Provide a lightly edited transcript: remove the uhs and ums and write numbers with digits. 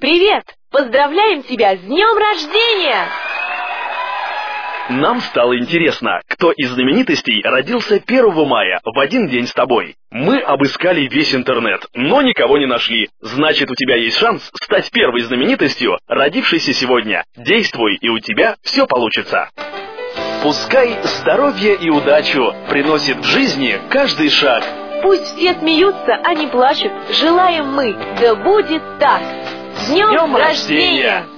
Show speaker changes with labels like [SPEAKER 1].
[SPEAKER 1] Привет! Поздравляем тебя с днем рождения!
[SPEAKER 2] Нам стало интересно, кто из знаменитостей родился 1 мая, в один день с тобой. Мы обыскали весь интернет, но никого не нашли. Значит, у тебя есть шанс стать первой знаменитостью, родившейся сегодня. Действуй, и у тебя все получится. Пускай здоровье и удачу приносит в жизни каждый шаг.
[SPEAKER 1] Пусть все смеются, а не плачут. Желаем мы, да будет так. С днем рождения!